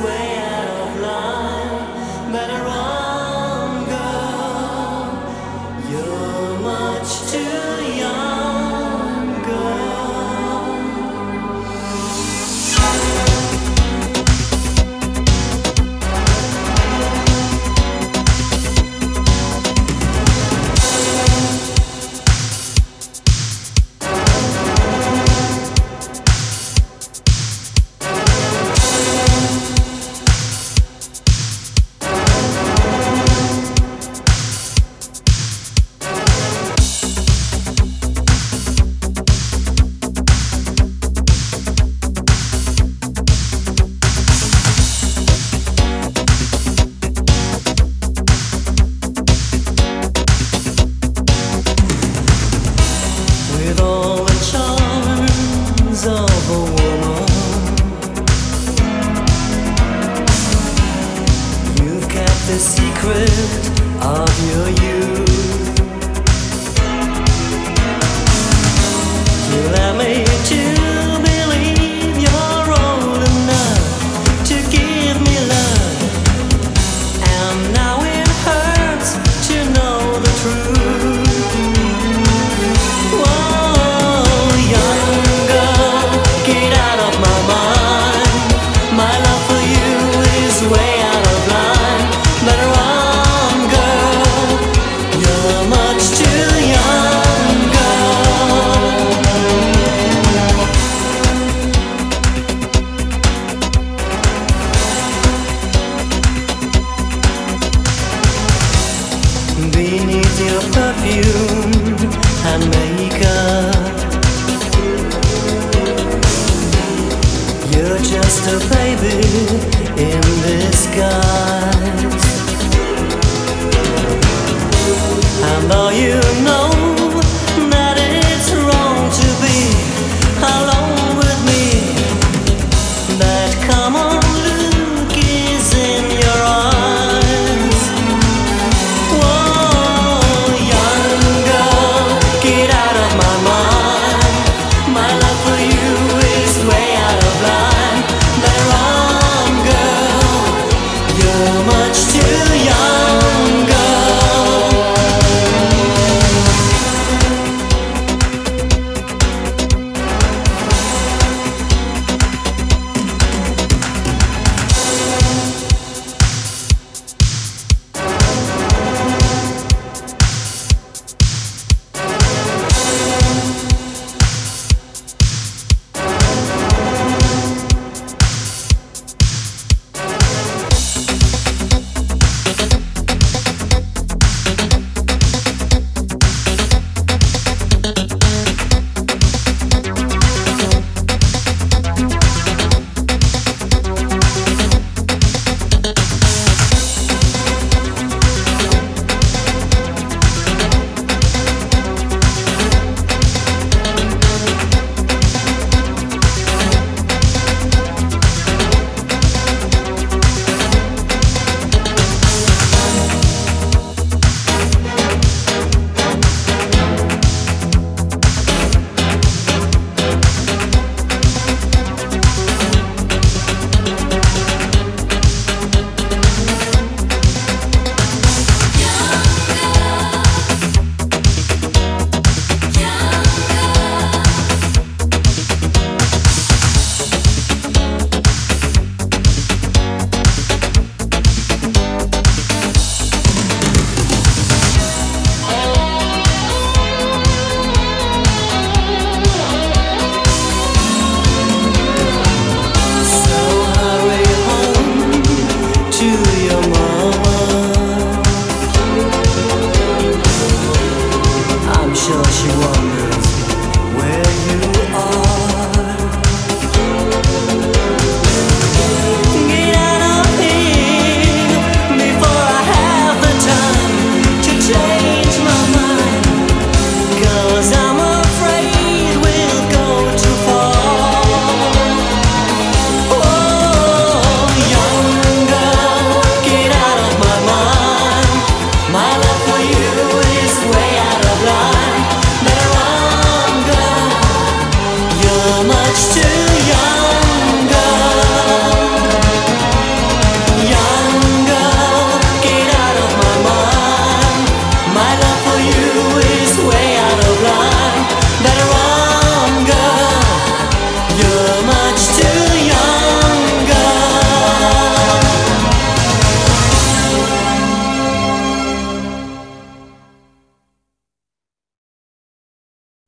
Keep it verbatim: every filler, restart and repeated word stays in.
way out of line. Better run, girl. You're much too young, girl. With all the charms of a woman, you've kept the secret of your youth. You let me to believe you're old enough to give me love, and now it hurts to know the truth. Beneath your perfume and makeup, you're just a baby in disguise. And though you know